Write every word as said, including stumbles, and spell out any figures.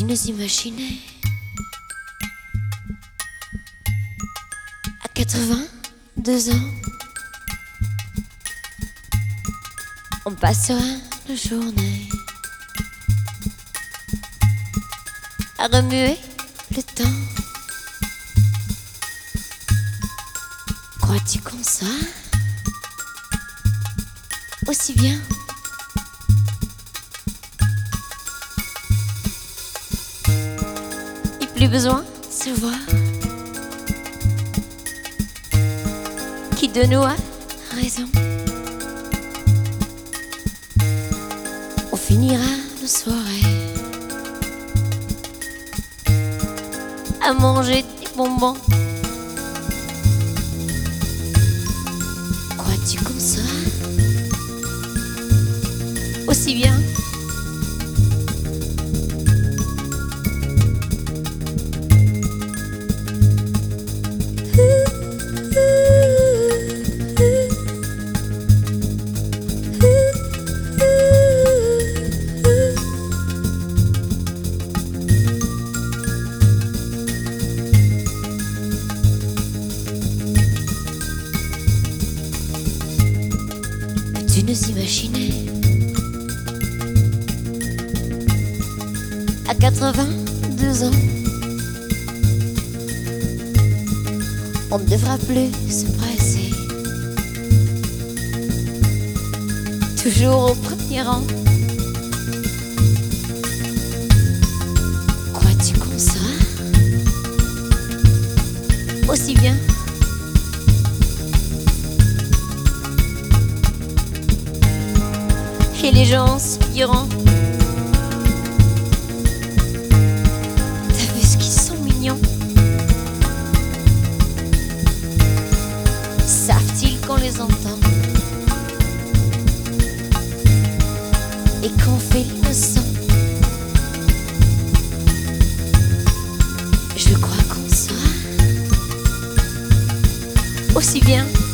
nous imaginez à quatre-vingt-deux ans, on passera nos journées à remuer le temps. Crois-tu qu'on sera aussi bien? Et plus besoin de se voir. Qui de nous a raison? On finira nos soirées à manger des bonbons. Crois-tu qu'on sera aussi bien? Tu nous imaginais à quatre-vingt-deux ans, on ne devra plus se presser, toujours au premier rang. Crois-tu qu'on sera aussi bien? Et les gens se diront: t'as vu ce qu'ils sont mignons? Savent-ils qu'on les entend et qu'on fait l'innocent? Je crois qu'on sera aussi bien.